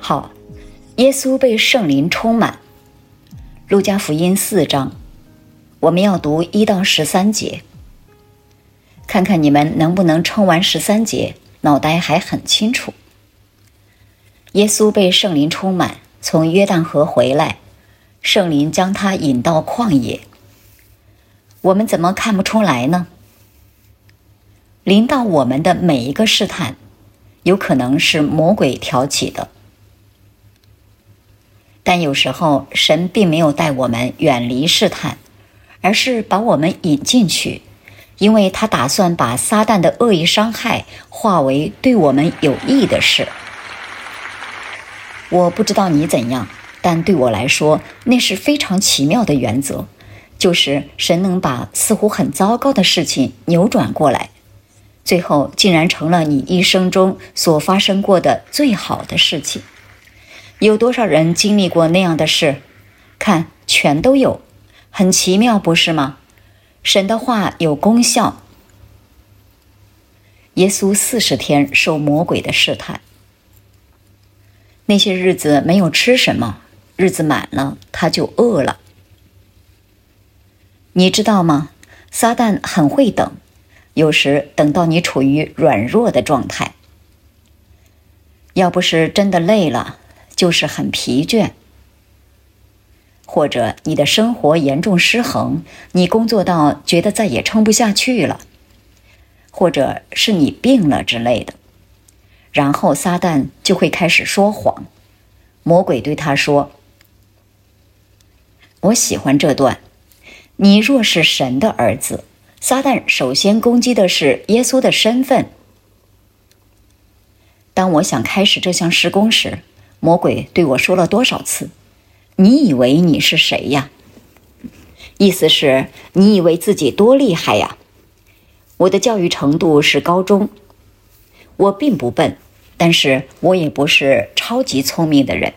好，耶稣被圣灵充满。路加福音4章，我们要读1到13节，看看你们能不能撑完13节，脑袋还很清楚。耶稣被圣灵充满，从约旦河回来，圣灵将他引到旷野。我们怎么看不出来呢？临到我们的每一个试探，有可能是魔鬼挑起的。但有时候神并没有带我们远离试探，而是把我们引进去，因为他打算把撒旦的恶意伤害化为对我们有益的事。我不知道你怎样，但对我来说，那是非常奇妙的原则，就是神能把似乎很糟糕的事情扭转过来，最后竟然成了你一生中所发生过的最好的事情。有多少人经历过那样的事？看，全都有，很奇妙，不是吗？神的话有功效。耶稣40天受魔鬼的试探，那些日子没有吃什么，日子满了他就饿了。你知道吗？撒旦很会等，有时等到你处于软弱的状态，要不是真的累了，就是很疲倦，或者你的生活严重失衡，你工作到觉得再也撑不下去了，或者是你病了之类的，然后撒旦就会开始说谎。魔鬼对他说，我喜欢这段，你若是神的儿子。撒旦首先攻击的是耶稣的身份。当我想开始这项施工时，魔鬼对我说了多少次，你以为你是谁呀？意思是你以为自己多厉害呀？我的教育程度是高中，我并不笨，但是我也不是超级聪明的人。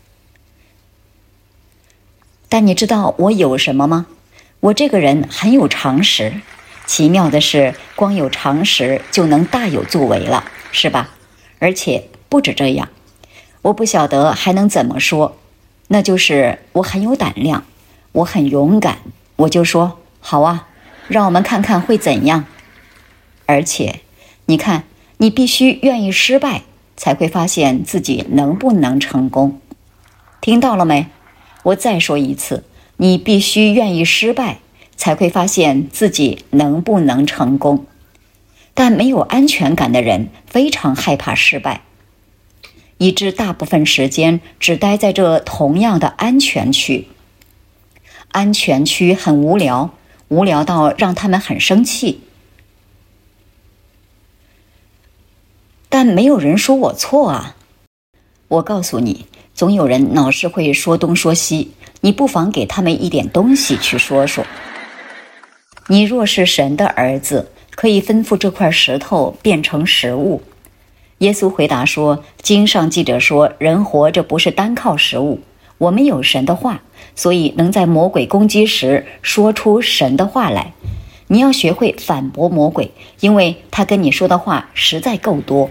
但你知道我有什么吗？我这个人很有常识，奇妙的是，光有常识就能大有作为了，是吧？而且不止这样，我不晓得还能怎么说，那就是我很有胆量，我很勇敢，我就说好啊，让我们看看会怎样。而且你看，你必须愿意失败，才会发现自己能不能成功。听到了没？我再说一次，你必须愿意失败，才会发现自己能不能成功。但没有安全感的人非常害怕失败，以致大部分时间只待在这同样的安全区。安全区很无聊，无聊到让他们很生气。但没有人说我错啊。我告诉你，总有人老是会说东说西，你不妨给他们一点东西去说说。你若是神的儿子，可以吩咐这块石头变成食物。耶稣回答说，经上记着说，人活着不是单靠食物，我们有神的话，所以能在魔鬼攻击时说出神的话来。你要学会反驳魔鬼，因为他跟你说的话实在够多。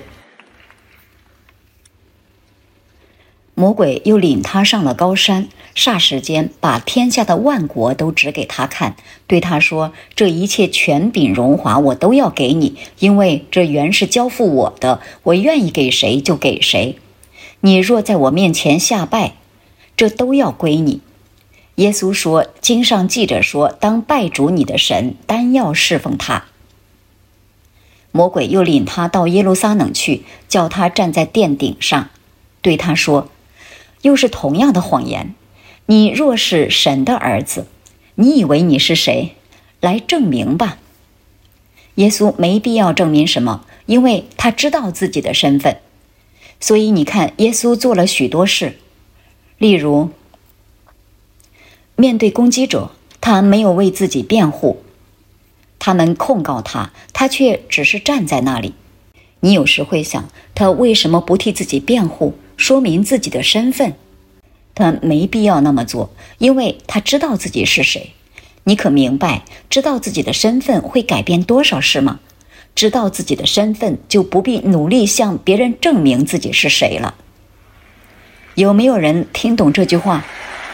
魔鬼又领他上了高山，霎时间把天下的万国都指给他看，对他说，这一切权柄荣华我都要给你，因为这原是交付我的，我愿意给谁就给谁。你若在我面前下拜，这都要归你。耶稣说，经上记着说，当拜主你的神，单要侍奉他。魔鬼又领他到耶路撒冷去，叫他站在殿顶上，对他说，又是同样的谎言，你若是神的儿子，你以为你是谁？来证明吧。耶稣没必要证明什么，因为他知道自己的身份。所以你看，耶稣做了许多事，例如面对攻击者，他没有为自己辩护，他们控告他，他却只是站在那里。你有时会想，他为什么不替自己辩护，说明自己的身份？他没必要那么做，因为他知道自己是谁。你可明白，知道自己的身份会改变多少事吗？知道自己的身份，就不必努力向别人证明自己是谁了。 有没有人听懂这句话？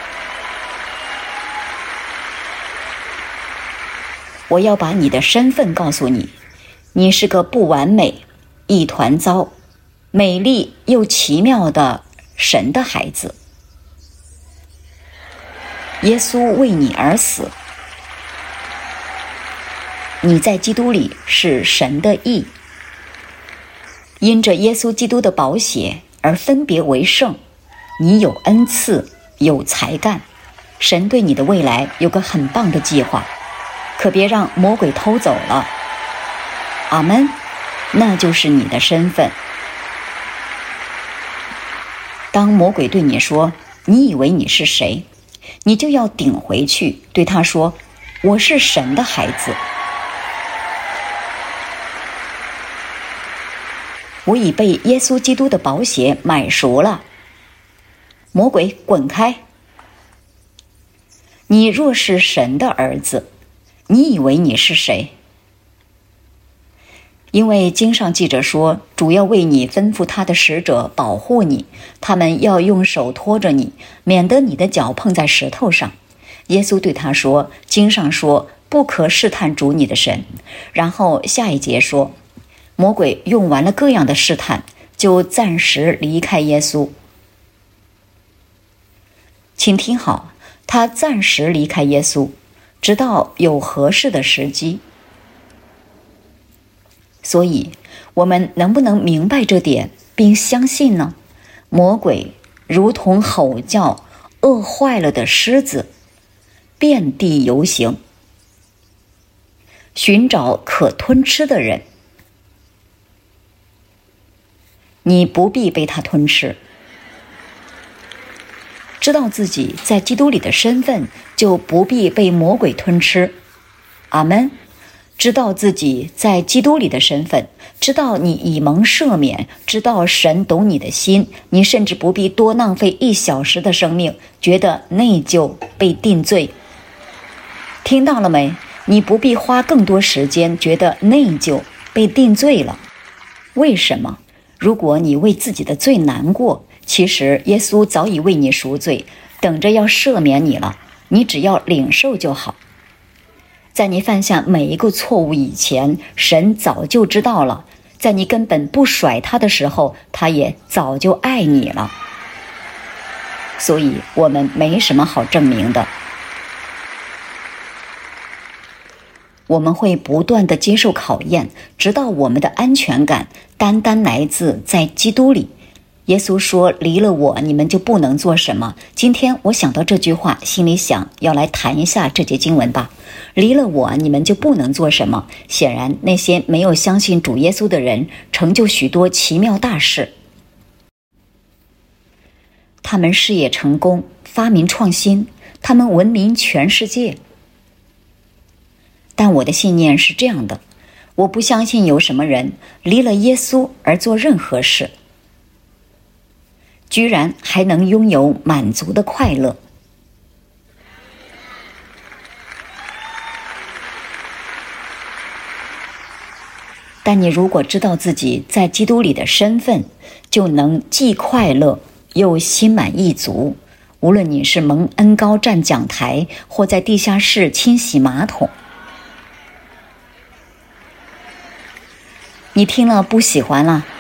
我要把你的身份告诉你，你是个不完美、一团糟、美丽又奇妙的神的孩子。耶稣为你而死，你在基督里是神的义，因着耶稣基督的宝血而分别为圣。你有恩赐，有才干，神对你的未来有个很棒的计划，可别让魔鬼偷走了。阿们，那就是你的身份。当魔鬼对你说你以为你是谁，你就要顶回去，对他说，我是神的孩子，我已被耶稣基督的宝血买赎了。魔鬼滚开！你若是神的儿子，你以为你是谁？因为经上记着说，主要为你吩咐他的使者保护你，他们要用手托着你，免得你的脚碰在石头上。耶稣对他说，经上说，不可试探主你的神。然后下一节说，魔鬼用完了各样的试探，就暂时离开耶稣。请听好，他暂时离开耶稣，直到有合适的时机。所以我们能不能明白这点并相信呢？魔鬼如同吼叫饿坏了的狮子，遍地游行，寻找可吞吃的人。你不必被他吞吃，知道自己在基督里的身份，就不必被魔鬼吞吃。阿们。知道自己在基督里的身份，知道你已蒙赦免，知道神懂你的心，你甚至不必多浪费1小时的生命，觉得内疚被定罪。听到了没？你不必花更多时间，觉得内疚被定罪了。为什么？如果你为自己的罪难过，其实耶稣早已为你赎罪，等着要赦免你了，你只要领受就好。在你犯下每一个错误以前，神早就知道了，在你根本不甩他的时候，他也早就爱你了。所以我们没什么好证明的。我们会不断地接受考验，直到我们的安全感单单来自在基督里。耶稣说，离了我，你们就不能做什么。今天我想到这句话，心里想要来谈一下这节经文吧。离了我，你们就不能做什么。显然那些没有相信主耶稣的人，成就许多奇妙大事，他们事业成功，发明创新，他们闻名全世界。但我的信念是这样的，我不相信有什么人离了耶稣而做任何事，居然还能拥有满足的快乐。但你如果知道自己在基督里的身份，就能既快乐又心满意足。无论你是蒙恩高站讲台，或在地下室清洗马桶，你听了不喜欢了。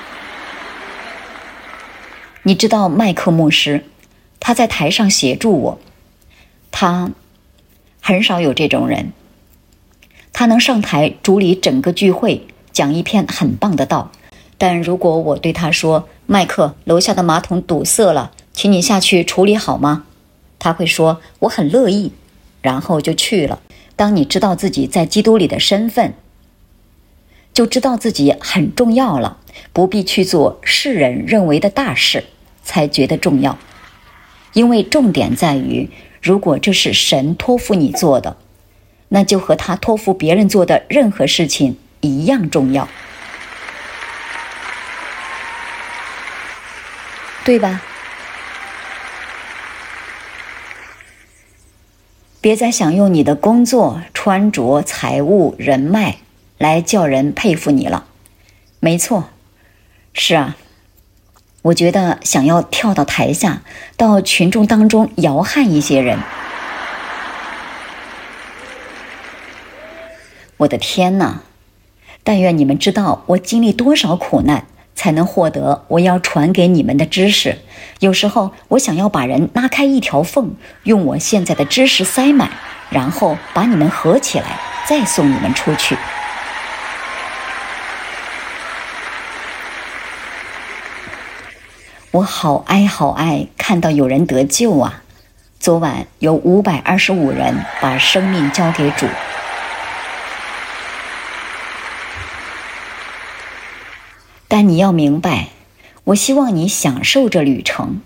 你知道麦克牧师，他在台上协助我，他很少有这种人，他能上台主理整个聚会，讲一篇很棒的道。但如果我对他说，麦克，楼下的马桶堵塞了，请你下去处理好吗？他会说，我很乐意，然后就去了。当你知道自己在基督里的身份，就知道自己很重要了，不必去做世人认为的大事才觉得重要。因为重点在于，如果这是神托付你做的，那就和他托付别人做的任何事情一样重要，对吧？别再想用你的工作、穿着、财务、人脉来叫人佩服你了。没错，是啊， 我觉得想要跳到台下，到群众当中摇撼一些人。我的天哪！但愿你们知道我经历多少苦难，才能获得我要传给你们的知识。有时候我想要把人拉开一条缝，用我现在的知识塞满，然后把你们合起来，再送你们出去。我好哀看到有人得救啊！昨晚有525人把生命交给主。但你要明白，我希望你享受这旅程。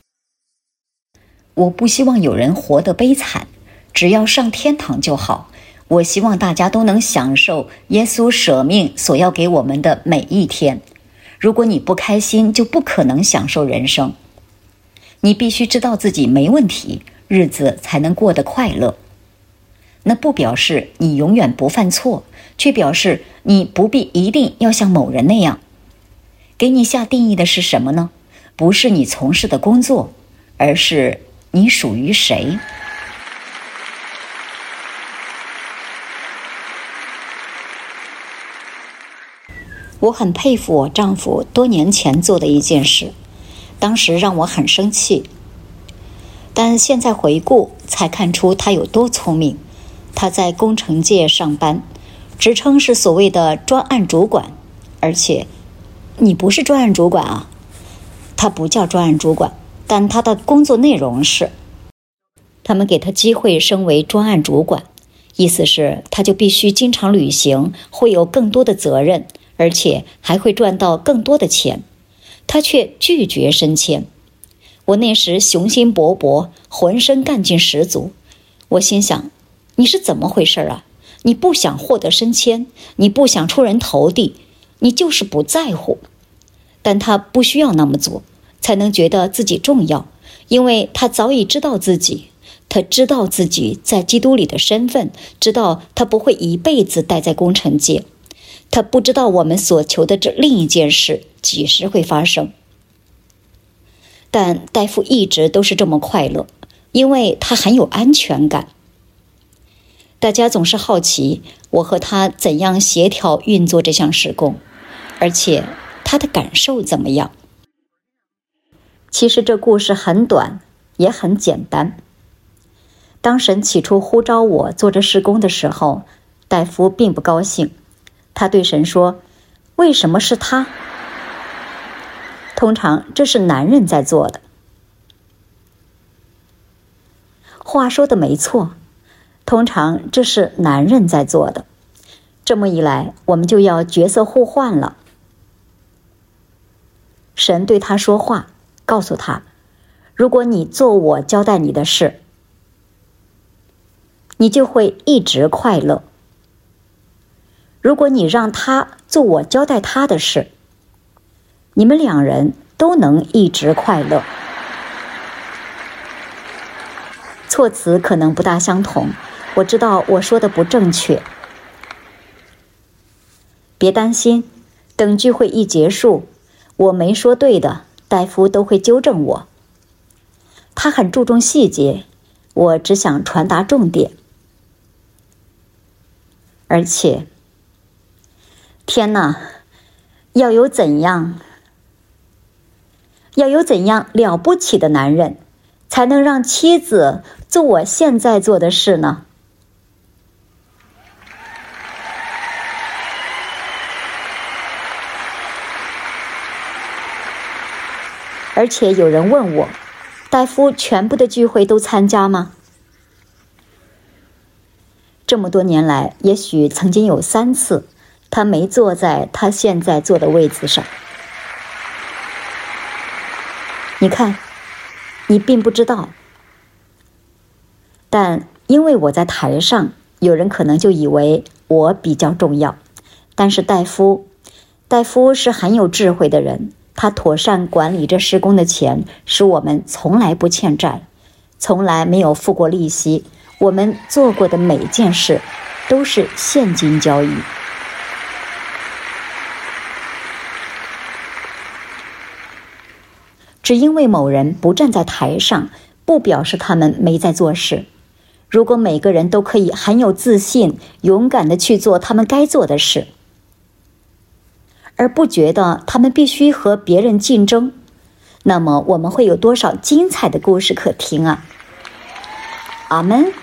我不希望有人活得悲惨，只要上天堂就好。我希望大家都能享受耶稣舍命所要给我们的每一天。如果你不开心，就不可能享受人生。你必须知道自己没问题，日子才能过得快乐。那不表示你永远不犯错，却表示你不必一定要像某人那样。给你下定义的是什么呢？不是你从事的工作，而是你属于谁。我很佩服我丈夫多年前做的一件事，当时让我很生气，但现在回顾才看出他有多聪明。他在工程界上班，职称是所谓的专案主管，而且你不是专案主管啊？他不叫专案主管，但他的工作内容是，他们给他机会升为专案主管，意思是他就必须经常旅行，会有更多的责任，而且还会赚到更多的钱。他却拒绝升迁。我那时雄心勃勃，浑身干劲十足。我心想，你是怎么回事啊？你不想获得升迁，你不想出人头地，你就是不在乎。但他不需要那么做，才能觉得自己重要，因为他早已知道自己，他知道自己在基督里的身份，知道他不会一辈子待在工程界。他不知道我们所求的这另一件事几时会发生。但戴夫一直都是这么快乐，因为他很有安全感。大家总是好奇我和他怎样协调运作这项事工，而且他的感受怎么样。其实这故事很短，也很简单。当神起初呼召我做这事工的时候，戴夫并不高兴。他对神说，为什么是他？通常这是男人在做的。话说的没错，通常这是男人在做的。这么一来，我们就要角色互换了。神对他说话，告诉他，如果你做我交代你的事，你就会一直快乐。如果你让他做我交代他的事，你们两人都能一直快乐。措辞可能不大相同，我知道我说的不正确。别担心，等聚会一结束，我没说对的，戴夫都会纠正我。他很注重细节，我只想传达重点。而且，天哪，要有怎样了不起的男人，才能让妻子做我现在做的事呢？而且有人问我，戴夫全部的聚会都参加吗？这么多年来，也许曾经有3次，他没坐在他现在坐的位子上。你看，你并不知道，但因为我在台上，有人可能就以为我比较重要。但是戴夫是很有智慧的人，他妥善管理这施工的钱，使我们从来不欠债，从来没有付过利息。我们做过的每件事都是现金交易。 只因为某人不站在台上，不表示他们没在做事。如果每个人都可以很有自信、勇敢地去做他们该做的事，而不觉得他们必须和别人竞争，那么我们会有多少精彩的故事可听啊！阿们。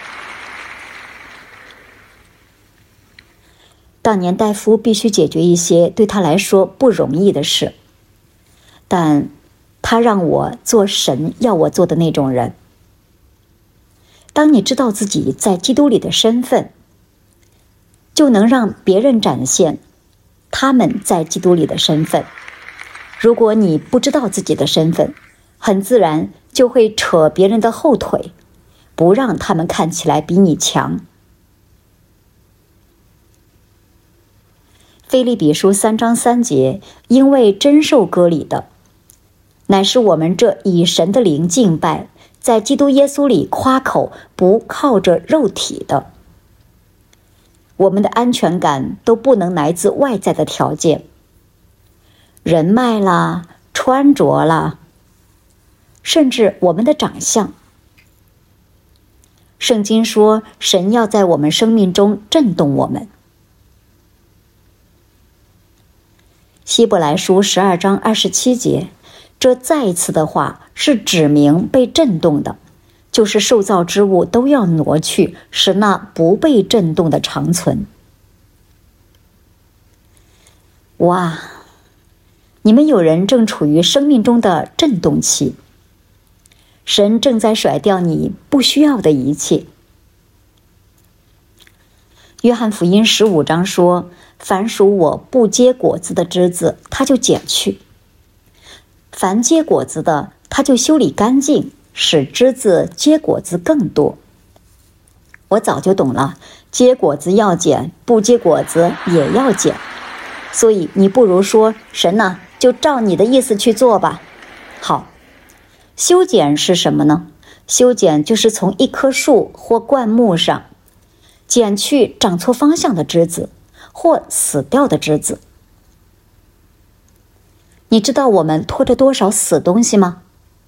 当年戴夫必须解决一些对他来说不容易的事，但他让我做神要我做的那种人。当你知道自己在基督里的身份，就能让别人展现他们在基督里的身份。如果你不知道自己的身份，很自然就会扯别人的后腿，不让他们看起来比你强。腓立比书3章3节，因为真受割礼的，乃是我们这以神的灵敬拜，在基督耶稣里夸口，不靠着肉体的。我们的安全感都不能来自外在的条件，人脉啦，穿着啦，甚至我们的长相。圣经说，神要在我们生命中震动我们。希伯来书12章27节，这再一次的话是指明被震动的，就是受造之物都要挪去，使那不被震动的长存。哇，你们有人正处于生命中的震动期，神正在甩掉你不需要的一切。约翰福音15章说，凡属我不结果子的枝子，他就剪去；凡结果子的，他就修理干净，使枝子结果子更多。我早就懂了，结果子要剪，不结果子也要剪。所以你不如说，神啊，就照你的意思去做吧。好，修剪是什么呢？修剪就是从一棵树或灌木上剪去长错方向的枝子或死掉的枝子。你知道我们拖着多少死东西吗？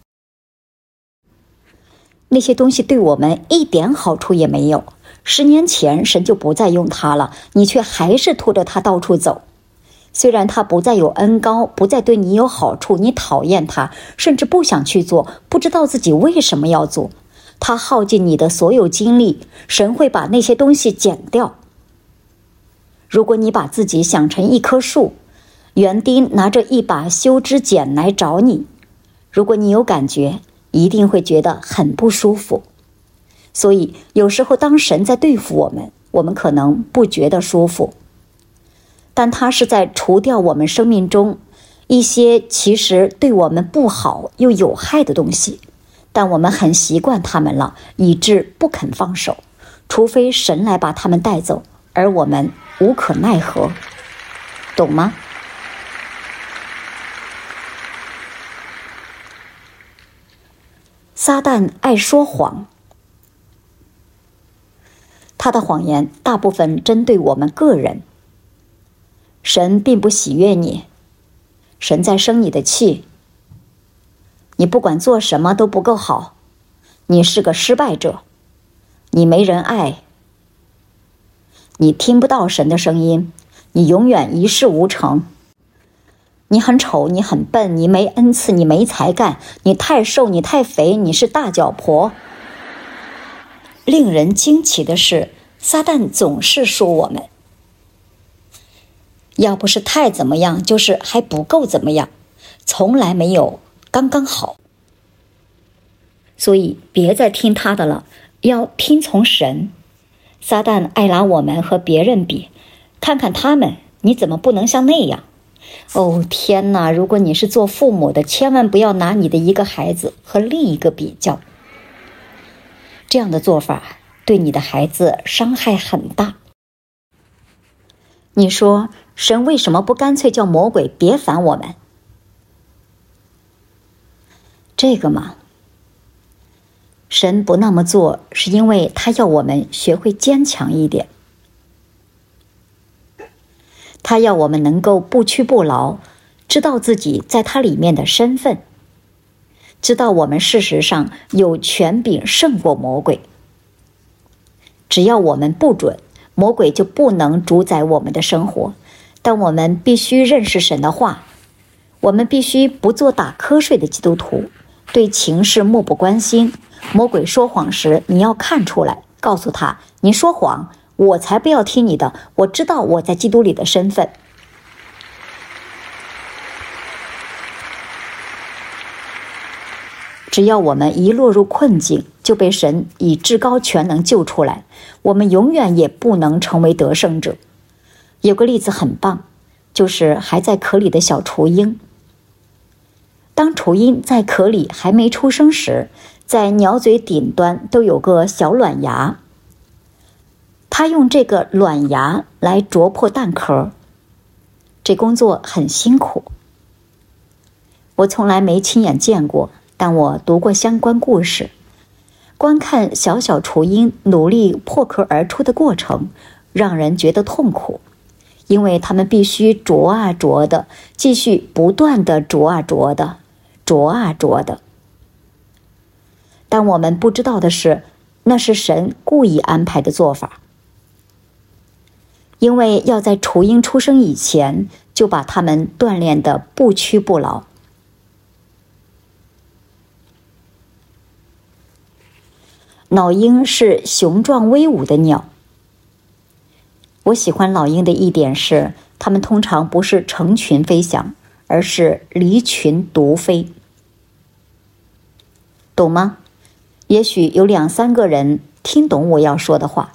那些东西对我们一点好处也没有。10年前神就不再用它了，你却还是拖着它到处走。虽然它不再有恩膏，不再对你有好处，你讨厌它，甚至不想去做，不知道自己为什么要做。它耗尽你的所有精力，神会把那些东西剪掉。如果你把自己想成一棵树，园丁拿着一把修枝剪来找你，如果你有感觉，一定会觉得很不舒服。所以有时候当神在对付我们，我们可能不觉得舒服，但他是在除掉我们生命中一些其实对我们不好又有害的东西，但我们很习惯他们了，以致不肯放手，除非神来把他们带走，而我们无可奈何，懂吗？撒旦爱说谎，他的谎言大部分针对我们个人。神并不喜悦你，神在生你的气，你不管做什么都不够好，你是个失败者，你没人爱，你听不到神的声音，你永远一事无成，你很丑，你很笨，你没恩赐，你没才干，你太瘦，你太肥，你是大脚婆。令人惊奇的是，撒旦总是说我们，要不是太怎么样，就是还不够怎么样，从来没有刚刚好。所以别再听他的了，要听从神。撒旦爱拿我们和别人比，看看他们，你怎么不能像那样？哦天哪，如果你是做父母的，千万不要拿你的一个孩子和另一个比较，这样的做法对你的孩子伤害很大。你说神为什么不干脆叫魔鬼别烦我们？这个嘛，神不那么做是因为他要我们学会坚强一点，他要我们能够不屈不挠，知道自己在他里面的身份。 知道我们事实上有权柄胜过魔鬼。只要我们不准，魔鬼就不能主宰我们的生活。但我们必须认识神的话，我们必须不做打瞌睡的基督徒，对情势漠不关心。魔鬼说谎时，你要看出来，告诉他，你说谎，我才不要听你的，我知道我在基督里的身份。只要我们一落入困境，就被神以至高全能救出来，我们永远也不能成为得胜者。有个例子很棒，就是还在壳里的小雏鹰。当雏鹰在壳里还没出生时，在鸟嘴顶端都有个小卵芽，它用这个卵芽来啄破蛋壳，这工作很辛苦。我从来没亲眼见过，但我读过相关故事，观看小小雏鹰努力破壳而出的过程，让人觉得痛苦，因为他们必须啄啊啄的，继续不断地啄啊啄的，啄啊啄的。但我们不知道的是，那是神故意安排的做法，因为要在雏鹰出生以前，就把他们锻炼得不屈不挠。老鹰是雄壮威武的鸟。我喜欢老鹰的一点是，它们通常不是成群飞翔，而是离群独飞。懂吗？也许有2-3个人听懂我要说的话。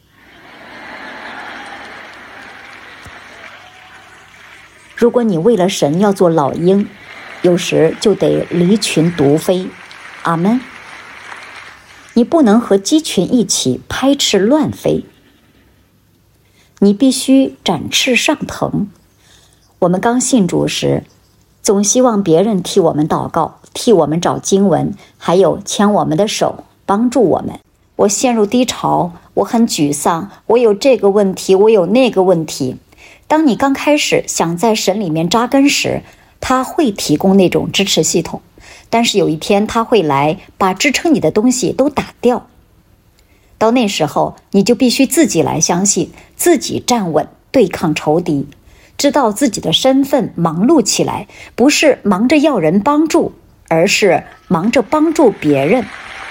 如果你为了神要做老鹰，有时就得离群独飞。阿们。你不能和鸡群一起拍翅乱飞，你必须展翅上腾。我们刚信主时，总希望别人替我们祷告，替我们找经文，还有牵我们的手，帮助我们。我陷入低潮，我很沮丧，我有这个问题，我有那个问题。当你刚开始想在神里面扎根时，他会提供那种支持系统，但是有一天他会来把支撑你的东西都打掉。到那时候，你就必须自己来相信，自己站稳，对抗仇敌，知道自己的身份，忙碌起来，不是忙着要人帮助，而是忙着帮助别人。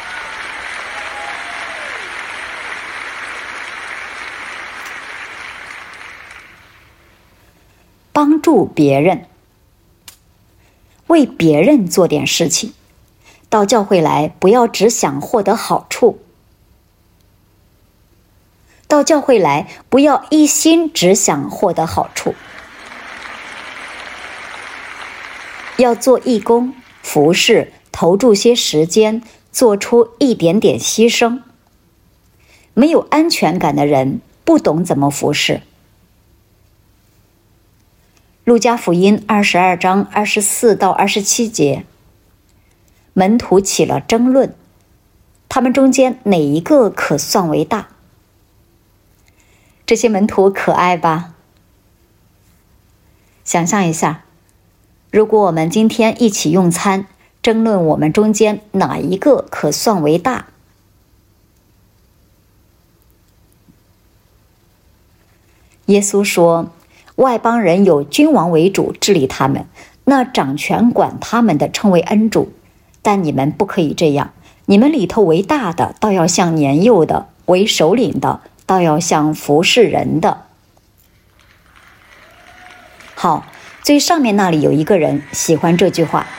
帮助别人，为别人做点事情。到教会来，不要只想获得好处。到教会来，不要一心只想获得好处。要做义工，服侍，投注些时间，做出一点点牺牲。没有安全感的人，不懂怎么服侍。路加福音22章24到27节，门徒起了争论，他们中间哪一个可算为大？这些门徒可爱吧？想象一下，如果我们今天一起用餐，争论我们中间哪一个可算为大？耶稣说，外邦人有君王为主治理他们，那掌权管他们的称为恩主，但你们不可以这样，你们里头为大的，倒要像年幼的；为首领的，倒要像服侍人的。好，最上面那里有一个人喜欢这句话。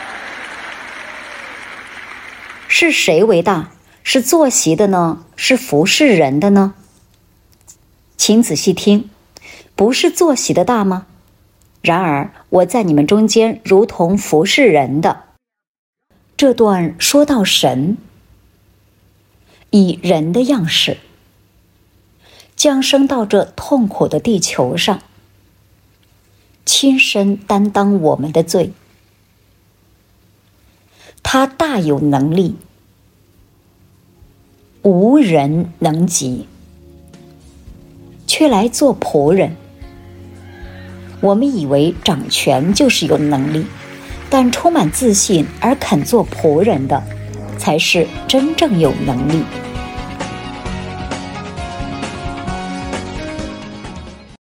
是谁为大？是坐席的呢？是服侍人的呢？请仔细听，不是坐席的大吗？然而我在你们中间如同服侍人的。这段说到神以人的样式降生到这痛苦的地球上，亲身担当我们的罪。他大有能力，无人能及，却来做仆人。我们以为掌权就是有能力， 但充满自信而肯做仆人的，才是真正有能力。